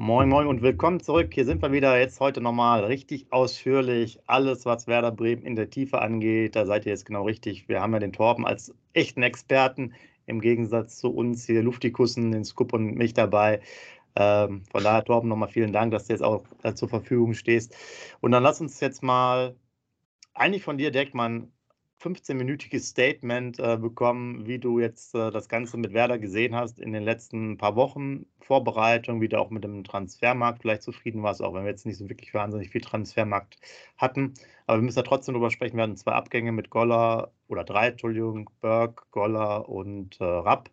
Moin, moin und willkommen zurück. Hier sind wir wieder jetzt heute nochmal richtig ausführlich. Alles, was Werder Bremen in der Tiefe angeht, da seid ihr jetzt genau richtig. Wir haben ja den Torben als echten Experten im Gegensatz zu uns hier Luftikussen, den Scoop und mich dabei. Von daher, Torben, nochmal vielen Dank, dass du jetzt auch zur Verfügung stehst. Und dann lass uns jetzt mal eigentlich von dir direkt mal ein 15-minütiges Statement bekommen, wie du jetzt das Ganze mit Werder gesehen hast in den letzten paar Wochen Vorbereitung, wie du auch mit dem Transfermarkt vielleicht zufrieden warst, auch wenn wir jetzt nicht so wirklich wahnsinnig viel Transfermarkt hatten. Aber wir müssen ja trotzdem darüber sprechen. Wir hatten 2 Abgänge mit Goller oder 3, Entschuldigung, Burke, Goller und Rapp.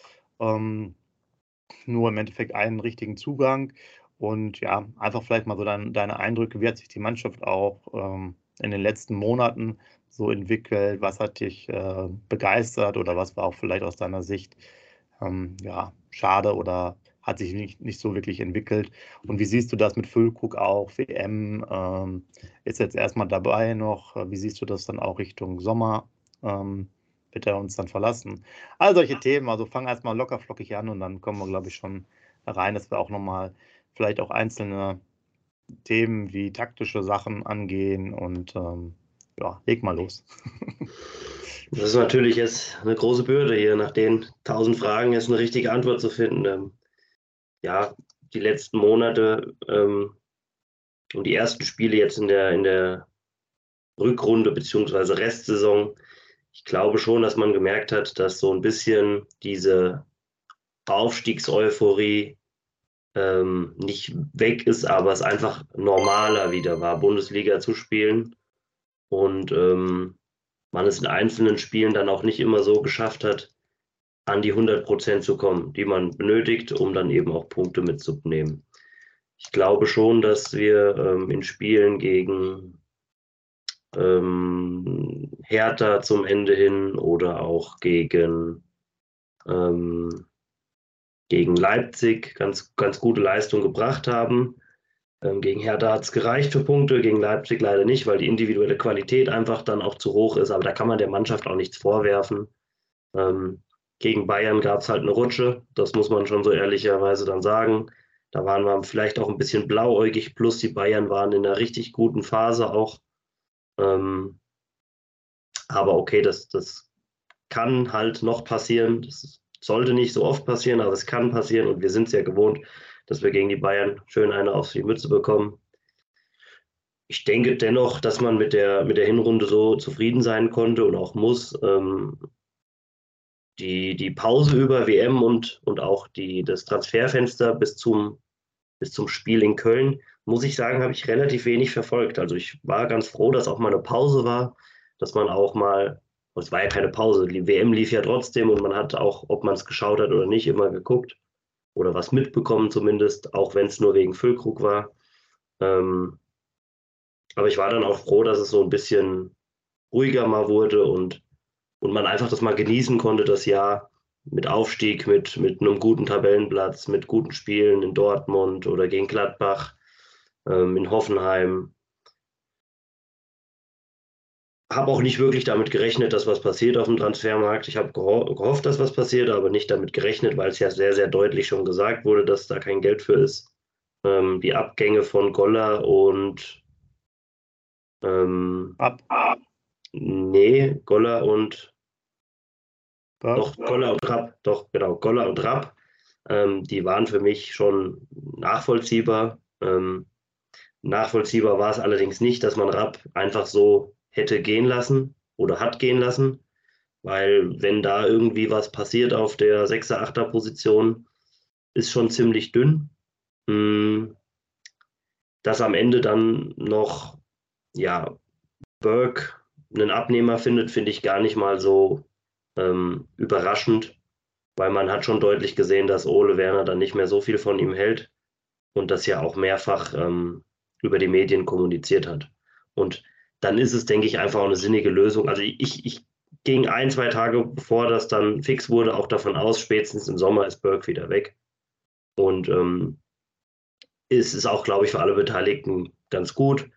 Nur im Endeffekt einen richtigen Zugang. Und ja, einfach vielleicht mal so deine Eindrücke, wie hat sich die Mannschaft auch in den letzten Monaten so entwickelt? Was hat dich begeistert oder was war auch vielleicht aus deiner Sicht ja, schade oder hat sich nicht so wirklich entwickelt? Und wie siehst du das mit Füllkrug auch? WM ist jetzt erstmal dabei noch. Wie siehst du das dann auch Richtung Sommer? Wird er uns dann verlassen? All solche Themen, also fang erstmal locker flockig an und dann kommen wir, glaube ich, schon rein, dass wir auch nochmal vielleicht auch einzelne Themen wie taktische Sachen angehen und ja, leg mal los. Das ist natürlich jetzt eine große Bürde hier, nach den 1000 Fragen jetzt eine richtige Antwort zu finden. Ja, die letzten Monate und die ersten Spiele jetzt in der Rückrunde bzw. Restsaison, ich glaube schon, dass man gemerkt hat, dass so ein bisschen diese Aufstiegseuphorie nicht weg ist, aber es einfach normaler wieder war, Bundesliga zu spielen. Und man es in einzelnen Spielen dann auch nicht immer so geschafft hat, an die 100% zu kommen, die man benötigt, um dann eben auch Punkte mitzunehmen. Ich glaube schon, dass wir in Spielen gegen Hertha zum Ende hin oder auch gegen Leipzig ganz gute Leistung gebracht haben. Gegen Hertha hat es gereicht für Punkte, gegen Leipzig leider nicht, weil die individuelle Qualität einfach dann auch zu hoch ist. Aber da kann man der Mannschaft auch nichts vorwerfen. Gegen Bayern gab es halt eine Rutsche, das muss man schon so ehrlicherweise dann sagen. Da waren wir vielleicht auch ein bisschen blauäugig, plus die Bayern waren in einer richtig guten Phase auch. Aber okay, das kann halt noch passieren. Das sollte nicht so oft passieren, aber es kann passieren und wir sind es ja gewohnt, dass wir gegen die Bayern schön eine auf die Mütze bekommen. Ich denke dennoch, dass man mit der Hinrunde so zufrieden sein konnte und auch muss. Die Pause über WM und auch das Transferfenster bis zum Spiel in Köln, muss ich sagen, habe ich relativ wenig verfolgt. Also ich war ganz froh, dass auch mal eine Pause war, dass man auch mal, es war ja keine Pause, die WM lief ja trotzdem und man hat auch, ob man es geschaut hat oder nicht, immer geguckt oder was mitbekommen zumindest, auch wenn es nur wegen Füllkrug war. Aber ich war dann auch froh, dass es so ein bisschen ruhiger mal wurde und man einfach das mal genießen konnte, das Jahr mit Aufstieg, mit einem guten Tabellenplatz, mit guten Spielen in Dortmund oder gegen Gladbach, in Hoffenheim. Habe auch nicht wirklich damit gerechnet, dass was passiert auf dem Transfermarkt. Ich habe gehofft, dass was passiert, aber nicht damit gerechnet, weil es ja sehr, sehr deutlich schon gesagt wurde, dass da kein Geld für ist. Die Abgänge von Goller und nee, Goller und doch, Goller und Rapp, doch, genau, Goller und Rapp, die waren für mich schon nachvollziehbar. Nachvollziehbar war es allerdings nicht, dass man Rapp einfach so hätte gehen lassen oder hat gehen lassen, weil wenn da irgendwie was passiert auf der 6er, 8er Position, ist schon ziemlich dünn. Dass am Ende dann noch, ja, Burke einen Abnehmer findet, finde ich gar nicht mal so überraschend, weil man hat schon deutlich gesehen, dass Ole Werner dann nicht mehr so viel von ihm hält und das ja auch mehrfach über die Medien kommuniziert hat. Und dann ist es, denke ich, einfach auch eine sinnige Lösung. Also ich ging 1, 2 Tage, bevor das dann fix wurde, auch davon aus, spätestens im Sommer ist Burke wieder weg. Und es ist auch, glaube ich, für alle Beteiligten ganz gut.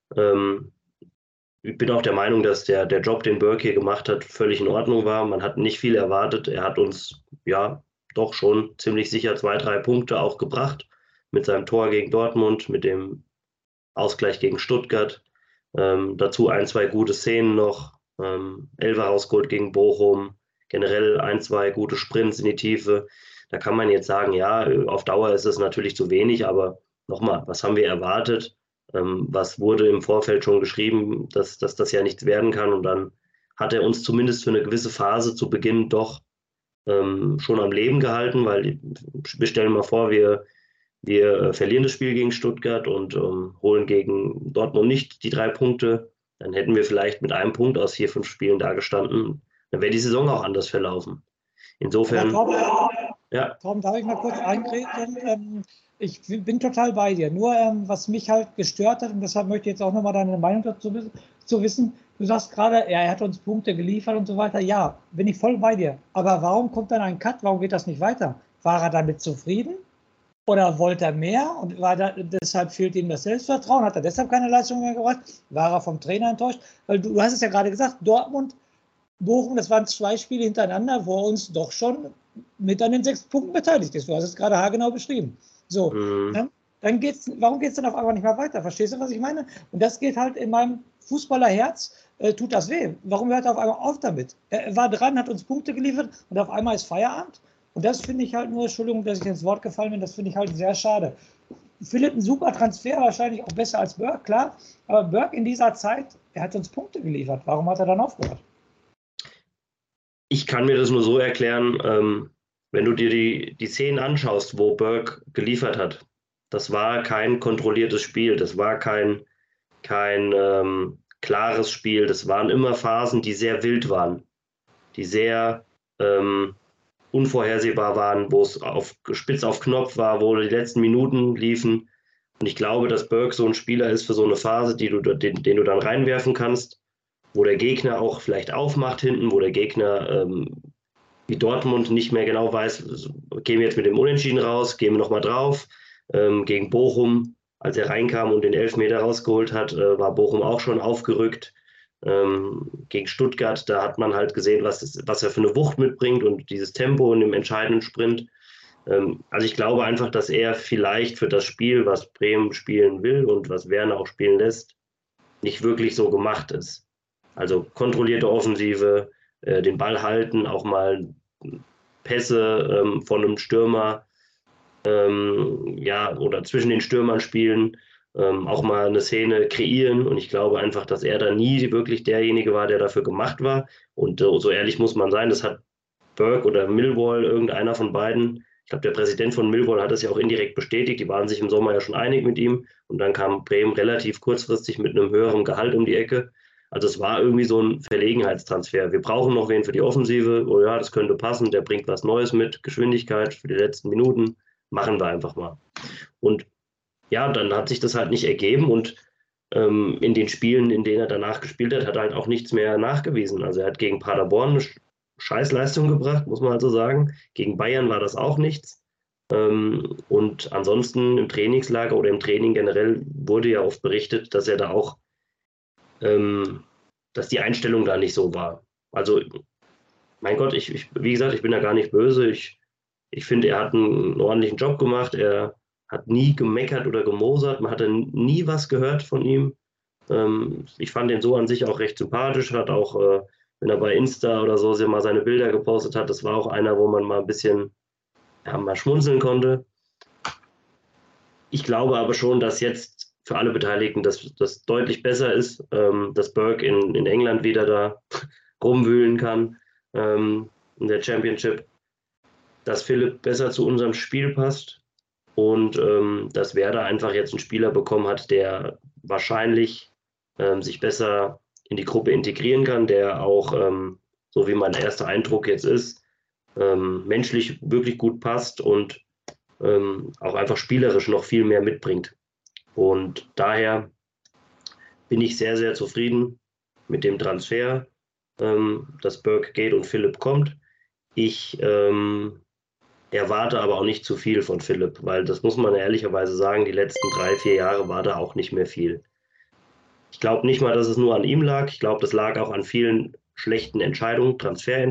Ich bin auch der Meinung, dass der Job, den Burke hier gemacht hat, völlig in Ordnung war. Man hat nicht viel erwartet. Er hat uns ja doch schon ziemlich sicher 2, 3 Punkte auch gebracht mit seinem Tor gegen Dortmund, mit dem Ausgleich gegen Stuttgart. Dazu 2 gute Szenen noch. Elfer rausgeholt gegen Bochum. Generell 2 gute Sprints in die Tiefe. Da kann man jetzt sagen, ja, auf Dauer ist es natürlich zu wenig, aber nochmal, was haben wir erwartet? Was wurde im Vorfeld schon geschrieben, dass das ja nichts werden kann? Und dann hat er uns zumindest für eine gewisse Phase zu Beginn doch schon am Leben gehalten, weil wir stellen mal vor, wir verlieren das Spiel gegen Stuttgart und holen gegen Dortmund nicht die 3 Punkte. Dann hätten wir vielleicht mit einem Punkt aus 4, 5 Spielen da gestanden. Dann wäre die Saison auch anders verlaufen. Insofern. Tom, darf ich mal kurz eingreifen? Ich bin total bei dir. Nur was mich halt gestört hat, und deshalb möchte ich jetzt auch nochmal deine Meinung dazu wissen. Du sagst gerade, er hat uns Punkte geliefert und so weiter. Ja, bin ich voll bei dir. Aber warum kommt dann ein Cut? Warum geht das nicht weiter? War er damit zufrieden? Oder wollte er mehr? Und deshalb fehlt ihm das Selbstvertrauen? Hat er deshalb keine Leistung mehr gebracht? War er vom Trainer enttäuscht? Weil du hast es ja gerade gesagt, Dortmund, Bochum, das waren 2 Spiele hintereinander, wo er uns doch schon mit an den 6 Punkten beteiligt ist. Du hast es gerade haargenau beschrieben. So, dann warum geht es dann auf einmal nicht mehr weiter? Verstehst du, was ich meine? Und das geht halt in meinem Fußballerherz, tut das weh. Warum hört er auf einmal auf damit? Er war dran, hat uns Punkte geliefert und auf einmal ist Feierabend. Und das finde ich halt nur, Entschuldigung, dass ich ins Wort gefallen bin, das finde ich halt sehr schade. Philipp ein super Transfer, wahrscheinlich auch besser als Burke, klar. Aber Burke in dieser Zeit, er hat uns Punkte geliefert. Warum hat er dann aufgehört? Ich kann mir das nur so erklären, wenn du dir die Szenen anschaust, wo Burke geliefert hat. Das war kein kontrolliertes Spiel, das war kein klares Spiel. Das waren immer Phasen, die sehr wild waren, die sehr unvorhersehbar waren, wo es spitz auf Knopf war, wo die letzten Minuten liefen. Und ich glaube, dass Burke so ein Spieler ist für so eine Phase, den du dann reinwerfen kannst, wo der Gegner auch vielleicht aufmacht hinten, wo der Gegner wie Dortmund nicht mehr genau weiß, gehen wir jetzt mit dem Unentschieden raus, gehen wir nochmal drauf. Gegen Bochum, als er reinkam und den Elfmeter rausgeholt hat, war Bochum auch schon aufgerückt. Gegen Stuttgart, da hat man halt gesehen, was er für eine Wucht mitbringt und dieses Tempo in dem entscheidenden Sprint. Also ich glaube einfach, dass er vielleicht für das Spiel, was Bremen spielen will und was Werner auch spielen lässt, nicht wirklich so gemacht ist. Also kontrollierte Offensive, den Ball halten, auch mal Pässe von einem Stürmer, oder zwischen den Stürmern spielen, auch mal eine Szene kreieren. Und ich glaube einfach, dass er da nie wirklich derjenige war, der dafür gemacht war. Und so ehrlich muss man sein, das hat Burke oder Millwall, irgendeiner von beiden, ich glaube, der Präsident von Millwall hat es ja auch indirekt bestätigt, die waren sich im Sommer ja schon einig mit ihm. Und dann kam Bremen relativ kurzfristig mit einem höheren Gehalt um die Ecke. Also es war irgendwie so ein Verlegenheitstransfer. Wir brauchen noch wen für die Offensive. Oh ja, das könnte passen, der bringt was Neues mit, Geschwindigkeit für die letzten Minuten. Machen wir einfach mal. Und ja, dann hat sich das halt nicht ergeben und in den Spielen, in denen er danach gespielt hat, hat er halt auch nichts mehr nachgewiesen. Also er hat gegen Paderborn eine Scheißleistung gebracht, muss man also sagen. Gegen Bayern war das auch nichts. Und ansonsten im Trainingslager oder im Training generell wurde ja oft berichtet, dass er da auch, dass die Einstellung da nicht so war. Also, mein Gott, wie gesagt, ich bin da gar nicht böse. Ich finde, er hat einen ordentlichen Job gemacht. Er hat nie gemeckert oder gemosert. Man hatte nie was gehört von ihm. Ich fand ihn so an sich auch recht sympathisch. Hat auch, wenn er bei Insta oder so mal seine Bilder gepostet hat, das war auch einer, wo man mal ein bisschen mal schmunzeln konnte. Ich glaube aber schon, dass jetzt für alle Beteiligten das deutlich besser ist, dass Burke in England wieder da rumwühlen kann in der Championship, dass Philipp besser zu unserem Spiel passt und dass Werder einfach jetzt einen Spieler bekommen hat, der wahrscheinlich sich besser in die Gruppe integrieren kann, der auch, so wie mein erster Eindruck jetzt ist, menschlich wirklich gut passt und auch einfach spielerisch noch viel mehr mitbringt. Und daher bin ich sehr, sehr zufrieden mit dem Transfer, dass Burke geht und Philipp kommt. Ich erwarte aber auch nicht zu viel von Philipp, weil das muss man ehrlicherweise sagen, die letzten 3, 4 Jahre war da auch nicht mehr viel. Ich glaube nicht mal, dass es nur an ihm lag. Ich glaube, das lag auch an vielen schlechten Entscheidungen,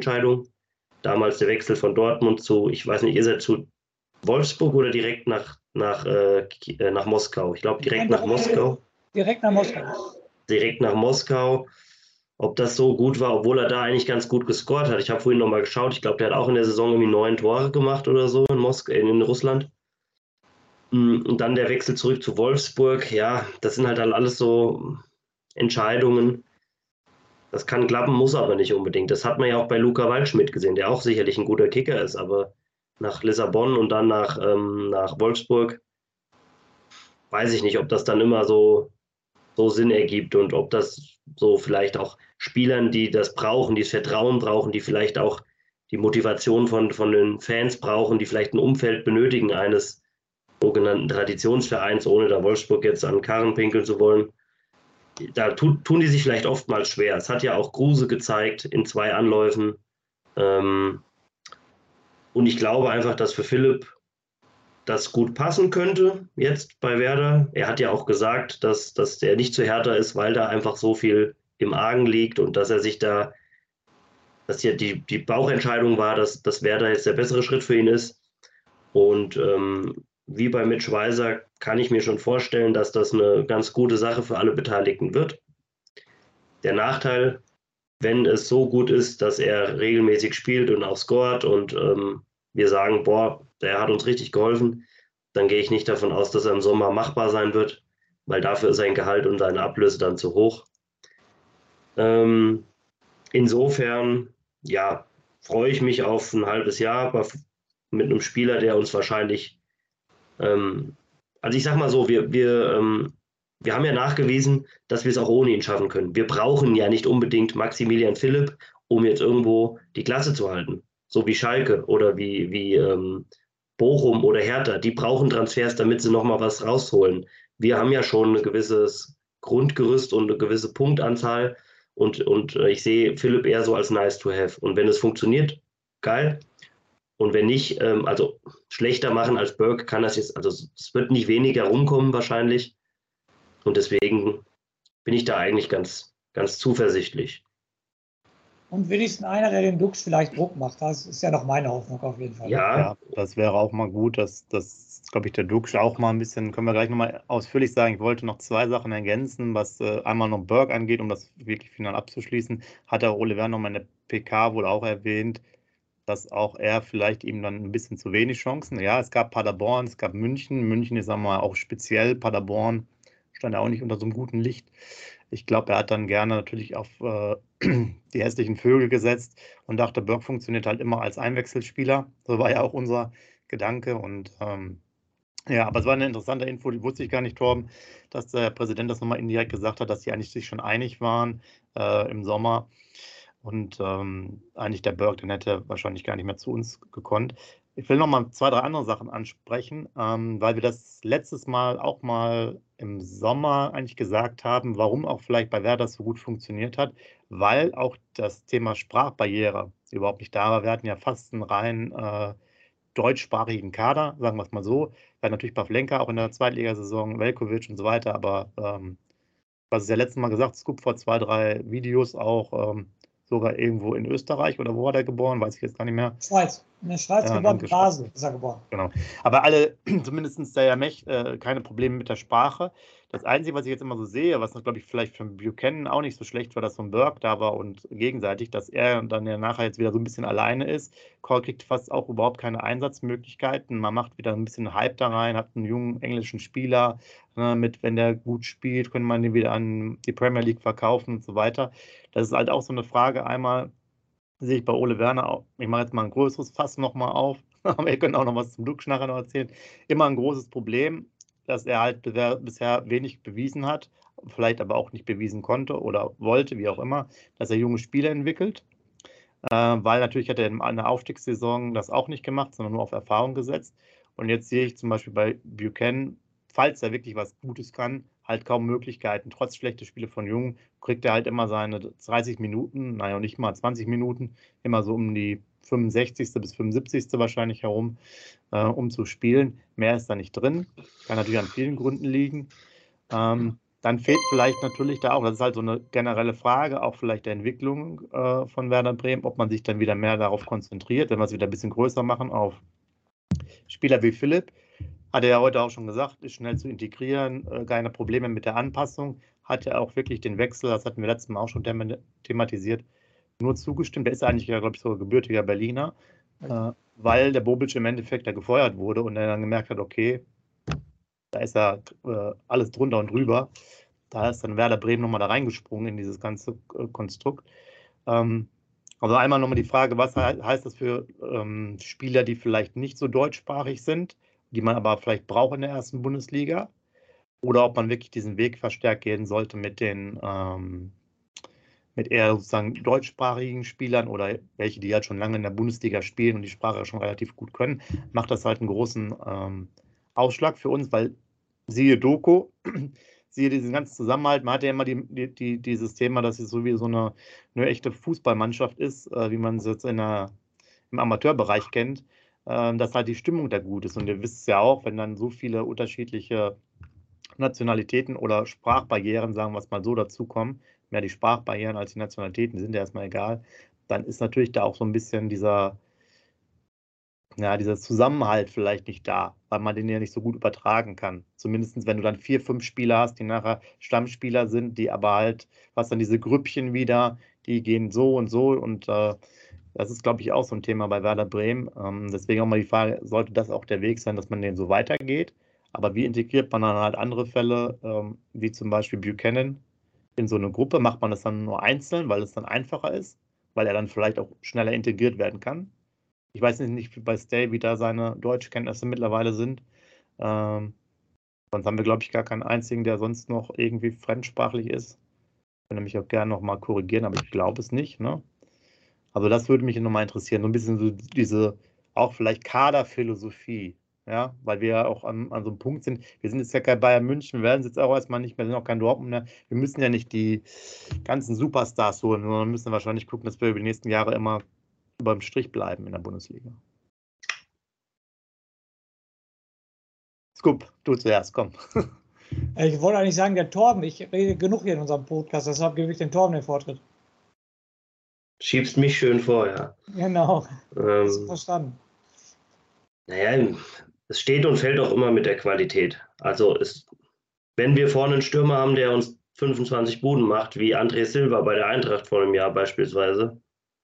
Transferentscheidungen. Damals der Wechsel von Dortmund zu, ich weiß nicht, ist er zu Wolfsburg oder direkt nach nach Moskau. Ich glaube, direkt nach Moskau. Direkt nach Moskau. Direkt nach Moskau. Ob das so gut war, obwohl er da eigentlich ganz gut gescored hat. Ich habe vorhin nochmal geschaut. Ich glaube, der hat auch in der Saison irgendwie 9 Tore gemacht oder so in Russland. Und dann der Wechsel zurück zu Wolfsburg. Ja, das sind halt alles so Entscheidungen. Das kann klappen, muss aber nicht unbedingt. Das hat man ja auch bei Luca Waldschmidt gesehen, der auch sicherlich ein guter Kicker ist, aber nach Lissabon und dann nach Wolfsburg weiß ich nicht, ob das dann immer so Sinn ergibt und ob das so vielleicht auch Spielern, die das brauchen, die das Vertrauen brauchen, die vielleicht auch die Motivation von den Fans brauchen, die vielleicht ein Umfeld benötigen eines sogenannten Traditionsvereins, ohne da Wolfsburg jetzt an Karren pinkeln zu wollen. Da tun die sich vielleicht oftmals schwer. Es hat ja auch Kruse gezeigt in 2 Anläufen. Und ich glaube einfach, dass für Philipp das gut passen könnte jetzt bei Werder. Er hat ja auch gesagt, dass der nicht zu Hertha ist, weil da einfach so viel im Argen liegt und dass er sich da, dass ja die Bauchentscheidung war, dass Werder jetzt der bessere Schritt für ihn ist. Und wie bei Mitch Weiser kann ich mir schon vorstellen, dass das eine ganz gute Sache für alle Beteiligten wird. Der Nachteil, wenn es so gut ist, dass er regelmäßig spielt und auch scoret und wir sagen, boah, der hat uns richtig geholfen, dann gehe ich nicht davon aus, dass er im Sommer machbar sein wird, weil dafür ist sein Gehalt und seine Ablöse dann zu hoch. Insofern, ja, freue ich mich auf ein halbes Jahr mit einem Spieler, der uns wahrscheinlich, also ich sag mal so, wir haben ja nachgewiesen, dass wir es auch ohne ihn schaffen können. Wir brauchen ja nicht unbedingt Maximilian Philipp, um jetzt irgendwo die Klasse zu halten. So wie Schalke oder wie Bochum oder Hertha. Die brauchen Transfers, damit sie nochmal was rausholen. Wir haben ja schon ein gewisses Grundgerüst und eine gewisse Punktanzahl und ich sehe Philipp eher so als nice to have. Und wenn es funktioniert, geil. Und wenn nicht, also schlechter machen als Burke kann das jetzt, also es wird nicht weniger rumkommen wahrscheinlich. Und deswegen bin ich da eigentlich ganz, ganz zuversichtlich. Und wenigstens einer, der den Dux vielleicht Druck macht. Das ist ja noch meine Hoffnung auf jeden Fall. Ja, das wäre auch mal gut, dass glaube ich, der Dux auch mal ein bisschen, können wir gleich nochmal ausführlich sagen. Ich wollte noch 2 Sachen ergänzen, was einmal noch Burke angeht, um das wirklich final abzuschließen. Hat der Ole Werner nochmal in der PK wohl auch erwähnt, dass auch er vielleicht ihm dann ein bisschen zu wenig Chancen. Ja, es gab Paderborn, es gab München. München ist einmal auch speziell. Paderborn stand ja auch nicht unter so einem guten Licht. Ich glaube, er hat dann gerne natürlich auf die hässlichen Vögel gesetzt und dachte, Burke funktioniert halt immer als Einwechselspieler. So war ja auch unser Gedanke. Und ja, aber es war eine interessante Info, die wusste ich gar nicht, Torben, dass der Präsident das nochmal indirekt gesagt hat, dass die eigentlich sich schon einig waren im Sommer. Und eigentlich der Burke, den hätte wahrscheinlich gar nicht mehr zu uns gekonnt. Ich will noch mal 2, 3 andere Sachen ansprechen, weil wir das letztes Mal auch mal im Sommer eigentlich gesagt haben, warum auch vielleicht bei Werder so gut funktioniert hat, weil auch das Thema Sprachbarriere überhaupt nicht da war. Wir hatten ja fast einen rein deutschsprachigen Kader, sagen wir es mal so. Wir hatten natürlich Pavlenka auch in der Zweitligasaison, Veljković und so weiter, aber was ist ja letztes Mal gesagt, es gibt vor 2, 3 Videos auch sogar irgendwo in Österreich oder wo war der geboren, weiß ich jetzt gar nicht mehr. Schweiz. In der Schweiz geboren, in Basel ist er geboren. Genau. Aber alle, zumindest der Jamech, keine Probleme mit der Sprache. Das Einzige, was ich jetzt immer so sehe, was glaube ich vielleicht für Buchanan auch nicht so schlecht war, dass so ein Burke da war und gegenseitig, dass er dann ja nachher jetzt wieder so ein bisschen alleine ist. Cole kriegt fast auch überhaupt keine Einsatzmöglichkeiten. Man macht wieder ein bisschen Hype da rein, hat einen jungen englischen Spieler, mit, wenn der gut spielt, könnte man den wieder an die Premier League verkaufen und so weiter. Das ist halt auch so eine Frage. Einmal sehe ich bei Ole Werner auch, ich mache jetzt mal ein größeres Fass nochmal auf, aber ihr könnt auch noch was zum Dux nachher noch erzählen. Immer ein großes Problem, dass er halt bisher wenig bewiesen hat, vielleicht aber auch nicht bewiesen konnte oder wollte, wie auch immer, dass er junge Spieler entwickelt. Weil natürlich hat er in einer Aufstiegssaison das auch nicht gemacht, sondern nur auf Erfahrung gesetzt. Und jetzt sehe ich zum Beispiel bei Buchanan, falls er wirklich was Gutes kann, halt kaum Möglichkeiten. Trotz schlechter Spiele von Jung kriegt er halt immer seine 30 Minuten, naja, nicht mal 20 Minuten, immer so um die 65. bis 75. wahrscheinlich herum, um zu spielen. Mehr ist da nicht drin. Kann natürlich an vielen Gründen liegen. Dann fehlt vielleicht natürlich da auch, das ist halt so eine generelle Frage, auch vielleicht der Entwicklung von Werder Bremen, ob man sich dann wieder mehr darauf konzentriert, wenn wir es wieder ein bisschen größer machen, auf Spieler wie Philipp. Hat er ja heute auch schon gesagt, ist schnell zu integrieren, keine Probleme mit der Anpassung. Hat ja auch wirklich den Wechsel, das hatten wir letztes Mal auch schon thematisiert, nur zugestimmt. Der ist eigentlich, ja, glaube ich, sogar gebürtiger Berliner, weil der Bobic im Endeffekt da gefeuert wurde und er dann gemerkt hat, okay, da ist ja alles drunter und drüber. Da ist dann Werder Bremen nochmal da reingesprungen in dieses ganze Konstrukt. Also einmal nochmal die Frage, was heißt das für Spieler, die vielleicht nicht so deutschsprachig sind, die man aber vielleicht braucht in der ersten Bundesliga? Oder ob man wirklich diesen Weg verstärkt gehen sollte mit mit eher sozusagen deutschsprachigen Spielern oder welche, die halt schon lange in der Bundesliga spielen und die Sprache schon relativ gut können, macht das halt einen großen Ausschlag für uns, weil siehe Doku, siehe diesen ganzen Zusammenhalt, man hat ja immer dieses Thema, dass es so wie so eine echte Fußballmannschaft ist, wie man es jetzt im Amateurbereich kennt, dass halt die Stimmung da gut ist. Und ihr wisst es ja auch, wenn dann so viele unterschiedliche Nationalitäten oder Sprachbarrieren, sagen wir es mal so, dazukommen, mehr die Sprachbarrieren als die Nationalitäten, die sind ja erstmal egal, dann ist natürlich da auch so ein bisschen dieser Zusammenhalt vielleicht nicht da, weil man den ja nicht so gut übertragen kann. Zumindest wenn du dann 4, 5 Spieler hast, die nachher Stammspieler sind, die aber halt, was dann diese Grüppchen wieder, die gehen so und so und das ist, glaube ich, auch so ein Thema bei Werder Bremen. Deswegen auch mal die Frage, sollte das auch der Weg sein, dass man den so weitergeht? Aber wie integriert man dann halt andere Fälle, wie zum Beispiel Buchanan, in so eine Gruppe? Macht man das dann nur einzeln, weil es dann einfacher ist, weil er dann vielleicht auch schneller integriert werden kann? Ich weiß nicht, wie bei Stay, wie da seine Deutschkenntnisse mittlerweile sind. Sonst haben wir, glaube ich, gar keinen einzigen, der sonst noch irgendwie fremdsprachlich ist. Ich würde mich auch gerne noch mal korrigieren, aber ich glaube es nicht. Ne? Also das würde mich nochmal interessieren. So ein bisschen so diese, auch vielleicht Kaderphilosophie. Ja, weil wir ja auch an so einem Punkt sind. Wir sind jetzt ja kein Bayern München, wir werden es jetzt auch erstmal nicht mehr, sind auch kein Dortmund mehr. Wir müssen ja nicht die ganzen Superstars holen, sondern müssen wahrscheinlich gucken, dass wir über die nächsten Jahre immer über dem Strich bleiben in der Bundesliga. Scoop, du zuerst, komm. Ich wollte eigentlich sagen, der Torben, ich rede genug hier in unserem Podcast, deshalb gebe ich den Torben den Vortritt. Schiebst mich schön vor, ja. Genau, hast du verstanden. Naja, es steht und fällt auch immer mit der Qualität. Also wenn wir vorne einen Stürmer haben, der uns 25 Buden macht, wie André Silva bei der Eintracht vor einem Jahr beispielsweise,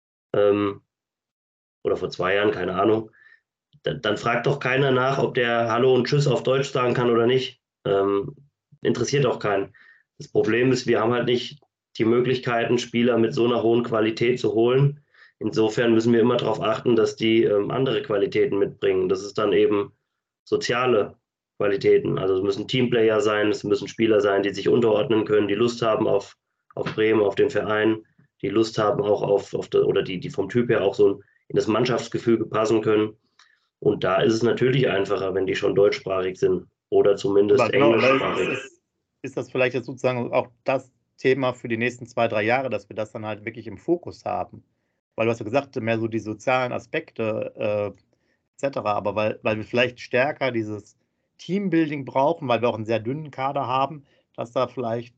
oder vor 2 Jahren, keine Ahnung, dann fragt doch keiner nach, ob der Hallo und Tschüss auf Deutsch sagen kann oder nicht. Interessiert auch keinen. Das Problem ist, wir haben halt nicht die Möglichkeiten, Spieler mit so einer hohen Qualität zu holen. Insofern müssen wir immer darauf achten, dass die andere Qualitäten mitbringen. Das ist dann eben soziale Qualitäten. Also es müssen Teamplayer sein, es müssen Spieler sein, die sich unterordnen können, die Lust haben auf Bremen, auf den Verein, die Lust haben auch oder die vom Typ her auch so in das Mannschaftsgefüge passen können. Und da ist es natürlich einfacher, wenn die schon deutschsprachig sind oder zumindest englischsprachig. Ist das vielleicht jetzt sozusagen auch das Thema für die nächsten 2, 3 Jahre, dass wir das dann halt wirklich im Fokus haben? Weil du hast ja gesagt, mehr so die sozialen Aspekte etc., aber weil wir vielleicht stärker dieses Teambuilding brauchen, weil wir auch einen sehr dünnen Kader haben, dass da vielleicht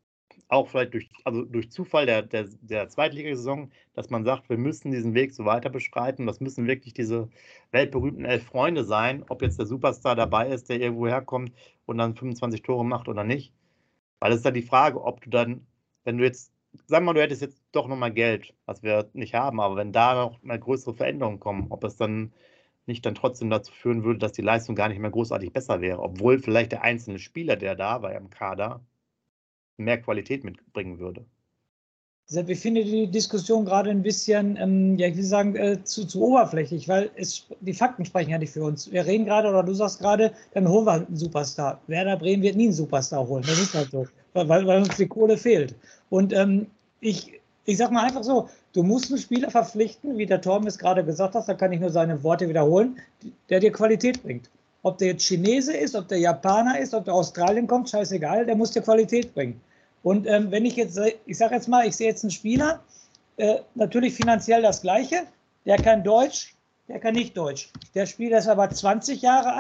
durch Zufall der Zweitligasaison, dass man sagt, wir müssen diesen Weg so weiter beschreiten. Das müssen wirklich diese weltberühmten 11 Freunde sein, ob jetzt der Superstar dabei ist, der irgendwo herkommt und dann 25 Tore macht oder nicht. Weil es ist dann die Frage, ob du dann, wenn du jetzt, sagen wir mal, du hättest jetzt doch nochmal Geld, was wir nicht haben, aber wenn da noch mal größere Veränderungen kommen, ob es dann nicht dann trotzdem dazu führen würde, dass die Leistung gar nicht mehr großartig besser wäre, obwohl vielleicht der einzelne Spieler, der da war im Kader, mehr Qualität mitbringen würde. Ich finde die Diskussion gerade ein bisschen, ich will sagen, zu oberflächlich, weil die Fakten sprechen ja nicht für uns. Wir reden gerade, oder du sagst gerade, dann holen wir einen Superstar. Werder Bremen wird nie einen Superstar holen. Das ist halt so, weil uns die Kohle fehlt. Und ich sage mal einfach so, du musst einen Spieler verpflichten, wie der Torben es gerade gesagt hat, da kann ich nur seine Worte wiederholen, der dir Qualität bringt. Ob der jetzt Chinese ist, ob der Japaner ist, ob der Australien kommt, scheißegal, der muss dir Qualität bringen. Und wenn ich sage jetzt mal, ich sehe jetzt einen Spieler, natürlich finanziell das Gleiche, der kann Deutsch, der kann nicht Deutsch. Der Spieler ist aber 20 Jahre alt,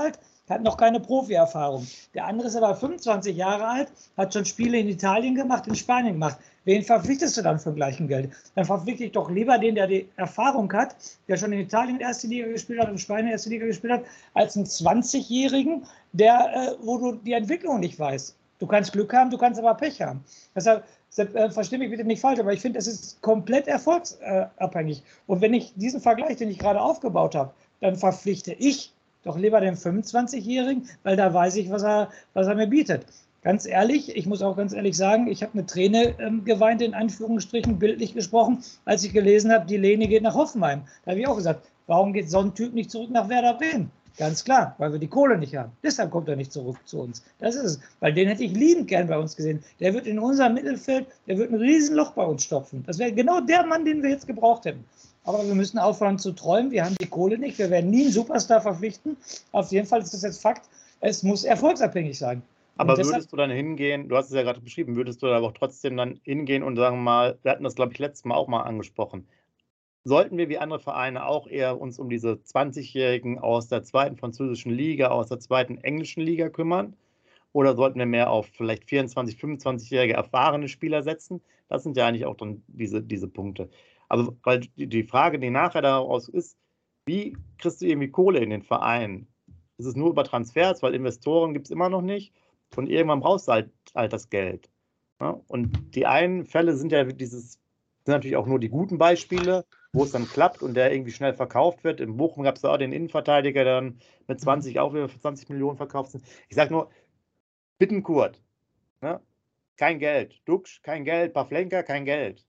hat noch keine Profi-Erfahrung. Der andere ist aber 25 Jahre alt, hat schon Spiele in Italien gemacht, in Spanien gemacht. Wen verpflichtest du dann für gleichen Geld? Dann verpflichte ich doch lieber den, der die Erfahrung hat, der schon in Italien erste Liga gespielt hat, in Spanien erste Liga gespielt hat, als einen 20-Jährigen, wo du die Entwicklung nicht weißt. Du kannst Glück haben, du kannst aber Pech haben. Deshalb verstehe mich bitte nicht falsch, aber ich finde, es ist komplett erfolgsabhängig. Und wenn ich diesen Vergleich, den ich gerade aufgebaut habe, dann verpflichte ich doch lieber den 25-Jährigen, weil da weiß ich, was er mir bietet. Ganz ehrlich, ich muss auch ganz ehrlich sagen, ich habe eine Träne geweint, in Anführungsstrichen, bildlich gesprochen, als ich gelesen habe, die Lene geht nach Hoffenheim. Da habe ich auch gesagt, warum geht so ein Typ nicht zurück nach Werder Bremen? Ganz klar, weil wir die Kohle nicht haben. Deshalb kommt er nicht zurück zu uns. Das ist es. Weil den hätte ich liebend gern bei uns gesehen. Der wird in unserem Mittelfeld, der wird ein Riesenloch bei uns stopfen. Das wäre genau der Mann, den wir jetzt gebraucht hätten. Aber wir müssen aufhören zu träumen. Wir haben die Kohle nicht. Wir werden nie einen Superstar verpflichten. Auf jeden Fall ist das jetzt Fakt. Es muss erfolgsabhängig sein. Aber würdest du dann hingehen, du hast es ja gerade beschrieben, würdest du da auch trotzdem dann hingehen und sagen mal, wir hatten das, glaube ich, letztes Mal auch mal angesprochen, sollten wir wie andere Vereine auch eher uns um diese 20-Jährigen aus der zweiten französischen Liga, aus der zweiten englischen Liga kümmern? Oder sollten wir mehr auf vielleicht 24-, 25-jährige erfahrene Spieler setzen? Das sind ja eigentlich auch dann diese Punkte. Also, weil die Frage, die nachher daraus ist, wie kriegst du irgendwie Kohle in den Verein? Ist es nur über Transfers, weil Investoren gibt es immer noch nicht und irgendwann brauchst du halt das Geld. Ja? Und die einen Fälle sind ja sind natürlich auch nur die guten Beispiele, wo es dann klappt und der irgendwie schnell verkauft wird. In Bochum gab es da auch den Innenverteidiger, der dann mit 20 auch wieder für 20 Millionen verkauft sind. Ich sage nur, Bittenkurt, ne? Kein Geld. Duxch, kein Geld. Pavlenka, kein Geld.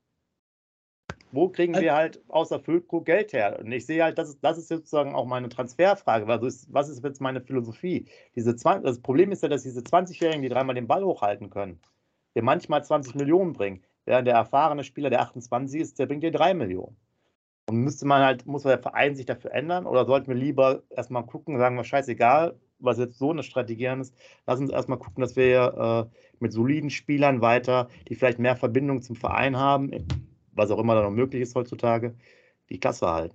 Wo kriegen wir halt außer Füllkrug Geld her? Und ich sehe halt, das ist sozusagen auch meine Transferfrage. Was ist jetzt meine Philosophie? Das Problem ist ja, dass diese 20-Jährigen, die dreimal den Ball hochhalten können, dir manchmal 20 Millionen bringen, während der erfahrene Spieler, der 28 ist, der bringt dir 3 Millionen. Und muss der Verein sich dafür ändern oder sollten wir lieber erstmal gucken, sagen wir, scheißegal, was jetzt so eine Strategie ist, lass uns erstmal gucken, dass wir mit soliden Spielern weiter, die vielleicht mehr Verbindung zum Verein haben, was auch immer da noch möglich ist heutzutage, die Klasse halten.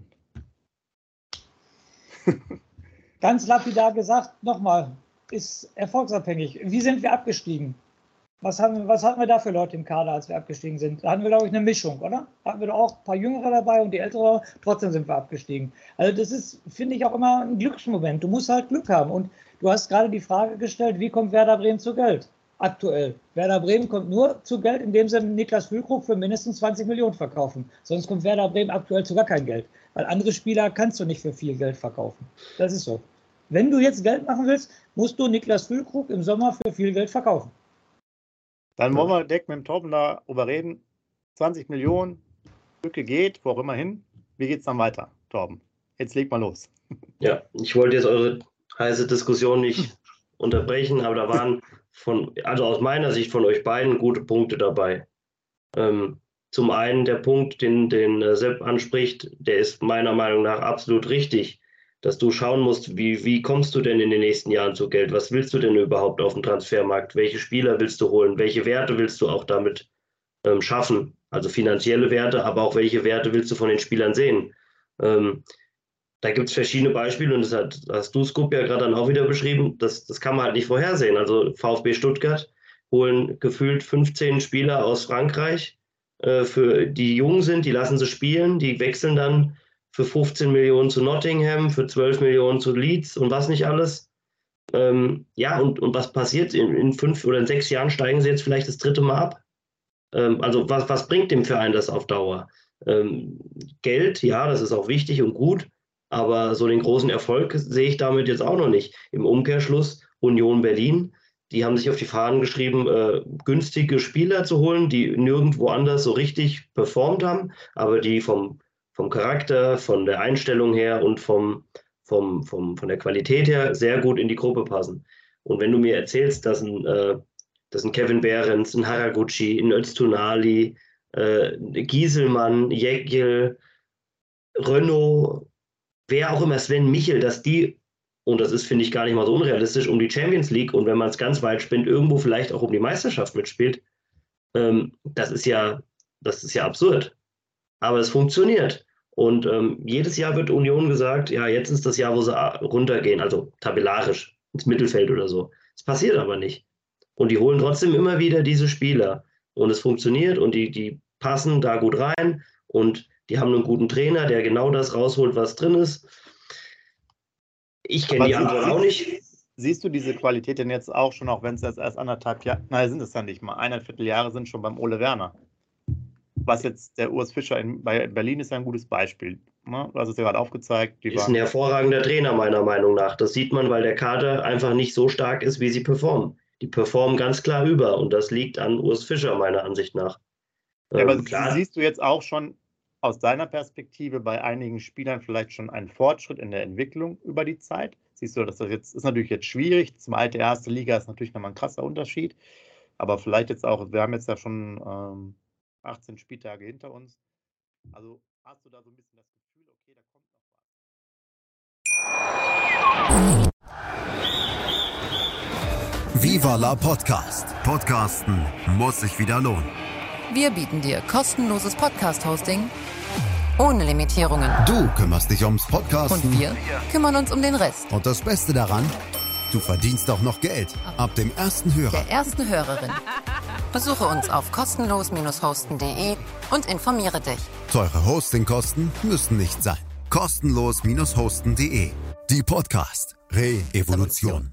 Ganz lapidar gesagt, nochmal, ist erfolgsabhängig. Wie sind wir abgestiegen? Was hatten wir da für Leute im Kader, als wir abgestiegen sind? Da hatten wir, glaube ich, eine Mischung, oder? Hatten wir doch auch ein paar Jüngere dabei und die Ältere, trotzdem sind wir abgestiegen. Also das ist, finde ich, auch immer ein Glücksmoment. Du musst halt Glück haben. Und du hast gerade die Frage gestellt, wie kommt Werder Bremen zu Geld? Aktuell. Werder Bremen kommt nur zu Geld, indem sie Niklas Füllkrug für mindestens 20 Millionen verkaufen. Sonst kommt Werder Bremen aktuell zu gar kein Geld. Weil andere Spieler kannst du nicht für viel Geld verkaufen. Das ist so. Wenn du jetzt Geld machen willst, musst du Niklas Füllkrug im Sommer für viel Geld verkaufen. Dann wollen wir direkt mit dem Torben darüber reden. 20 Millionen, Lücke geht, wo auch immer hin. Wie geht es dann weiter, Torben? Jetzt leg mal los. Ja, ich wollte jetzt eure heiße Diskussion nicht unterbrechen, aber da waren also aus meiner Sicht von euch beiden gute Punkte dabei. Zum einen der Punkt, den Sepp anspricht, der ist meiner Meinung nach absolut richtig, dass du schauen musst, wie kommst du denn in den nächsten Jahren zu Geld? Was willst du denn überhaupt auf dem Transfermarkt? Welche Spieler willst du holen? Welche Werte willst du auch damit schaffen? Also finanzielle Werte, aber auch welche Werte willst du von den Spielern sehen? Da gibt es verschiedene Beispiele und das hast du, Scoop, ja gerade dann auch wieder beschrieben. Das kann man halt nicht vorhersehen. Also VfB Stuttgart holen gefühlt 15 Spieler aus Frankreich, die jung sind, die lassen sie spielen, die wechseln dann für 15 Millionen zu Nottingham, für 12 Millionen zu Leeds und was nicht alles. Ja, und was passiert? In 5 oder in 6 Jahren steigen sie jetzt vielleicht das 3. Mal ab. Also was bringt dem Verein das auf Dauer? Geld, ja, das ist auch wichtig und gut, aber so den großen Erfolg sehe ich damit jetzt auch noch nicht. Im Umkehrschluss Union Berlin, die haben sich auf die Fahnen geschrieben, günstige Spieler zu holen, die nirgendwo anders so richtig performt haben, aber die vom Charakter, von der Einstellung her und von der Qualität her sehr gut in die Gruppe passen. Und wenn du mir erzählst, dass ein Kevin Behrens, ein Haraguchi, ein Öztunali, Gieselmann, Jäckel, Renault, wer auch immer, Sven Michel, dass die, und das ist, finde ich, gar nicht mal so unrealistisch, um die Champions League und wenn man es ganz weit spinnt, irgendwo vielleicht auch um die Meisterschaft mitspielt, das ist ja absurd. Aber es funktioniert. Und jedes Jahr wird Union gesagt, ja, jetzt ist das Jahr, wo sie runtergehen, also tabellarisch, ins Mittelfeld oder so. Das passiert aber nicht. Und die holen trotzdem immer wieder diese Spieler. Und es funktioniert und die passen da gut rein und die haben einen guten Trainer, der genau das rausholt, was drin ist. Ich kenne die Antwort auch nicht. Siehst du diese Qualität denn jetzt auch schon, auch wenn es jetzt erst 1,5 Jahre, nein, sind es dann nicht mal, 1,25 Jahre sind schon beim Ole Werner. Was jetzt der Urs Fischer bei Berlin ist ja ein gutes Beispiel. Ne? Du hast es ja gerade aufgezeigt. Ist ein hervorragender Trainer, meiner Meinung nach. Das sieht man, weil der Kader einfach nicht so stark ist, wie sie performen. Die performen ganz klar über und das liegt an Urs Fischer, meiner Ansicht nach. Ja, aber klar. Siehst du jetzt auch schon aus deiner Perspektive bei einigen Spielern vielleicht schon einen Fortschritt in der Entwicklung über die Zeit? Siehst du, dass das jetzt ist natürlich jetzt schwierig. Zweite, erste Liga ist natürlich nochmal ein krasser Unterschied. Aber vielleicht jetzt auch, wir haben jetzt ja schon 18 Spieltage hinter uns. Also hast du da so ein bisschen das Gefühl, okay, da kommt noch was. Viva la Podcast. Podcasten muss sich wieder lohnen. Wir bieten dir kostenloses Podcast-Hosting ohne Limitierungen. Du kümmerst dich ums Podcasten. Und wir kümmern uns um den Rest. Und das Beste daran, du verdienst auch noch Geld. Ab dem ersten Hörer. Der ersten Hörerin. Besuche uns auf kostenlos-hosten.de und informiere dich. Teure Hostingkosten müssen nicht sein. Kostenlos-hosten.de. Die Podcast Re-Evolution.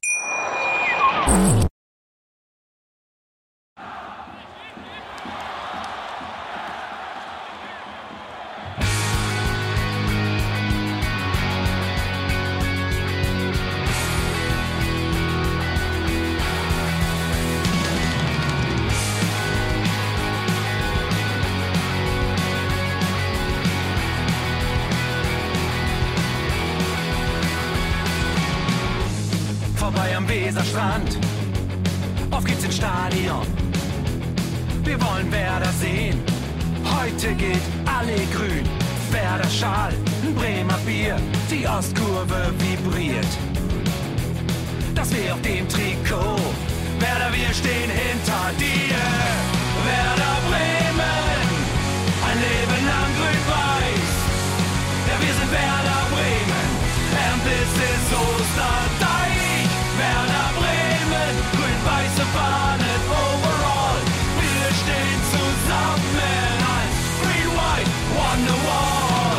Vorbei am Weserstrand, auf geht's ins Stadion. Wir wollen Werder sehen, heute geht alle grün. Werder Schal, ein Bremer Bier, die Ostkurve vibriert. Das weh auf dem Trikot, Werder, wir stehen hinter dir. Werder Bremen, ein Leben lang grün-weiß. Ja, wir sind Werder Bremen, and this is Osterdeich. Werder Bremen, grün-weiße Fahnen overall. Wir stehen zusammen als Green-White Wonderwall.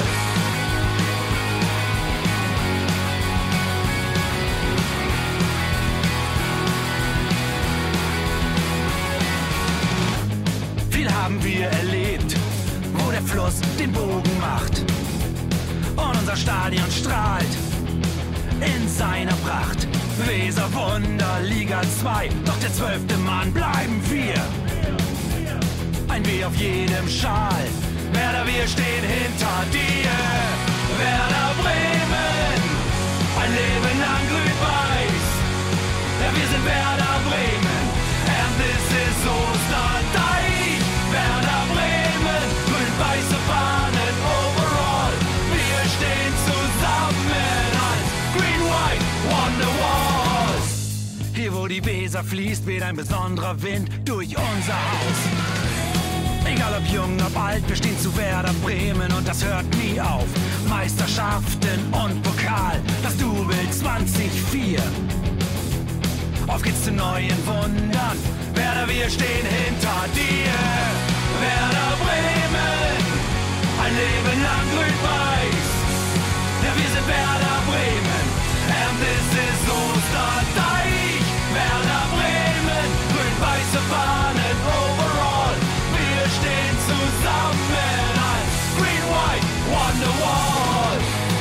Viel haben wir erlebt, wo der Fluss den Bogen macht. Und unser Stadion strahlt in seiner Pracht. Weser Wunder, Liga 2, doch der 12. Mann bleiben wir. Ein W auf jedem Schal, Werder, wir stehen hinter dir. Werder Bremen, ein Leben lang grün-weiß. Ja, wir sind Werder Bremen, and this is Osterdeich. Werder Bremen, grün-weiße Fahnen overall. Wir stehen zusammen als Green-White Wonderwall. Hier wo die Weser fließt, weht ein besonderer Wind durch unser Haus. Egal ob jung, ob alt, wir stehen zu Werder Bremen und das hört nie auf. Meisterschaften und Pokal, das Double 2004. Auf geht's zu neuen Wundern, Werder, wir stehen hinter dir. Werder Bremen, ein Leben lang grün-weiß. Ja, wir sind Werder Bremen, and this is Osterdeich. Werder Bremen, grün-weiße Fahnen overall. Wir stehen zusammen als Green-White Wonderwall.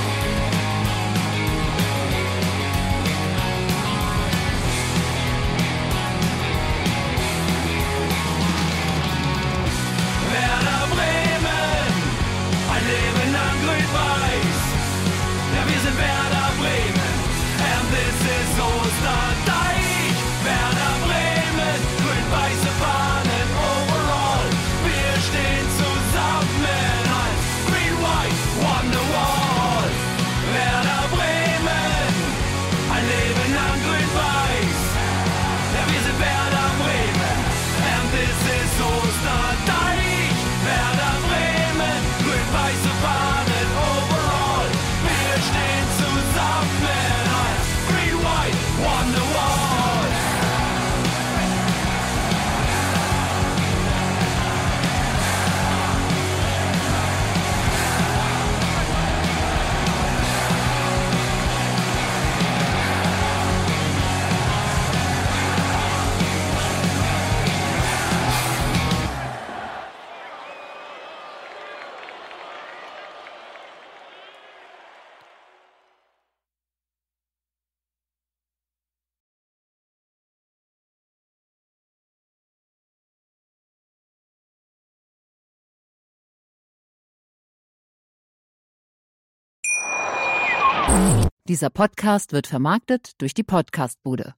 Werder Bremen, ein Leben lang grün-weiß. Ja, wir sind Werder Bremen, and Dieser Podcast wird vermarktet durch die Podcast-Bude.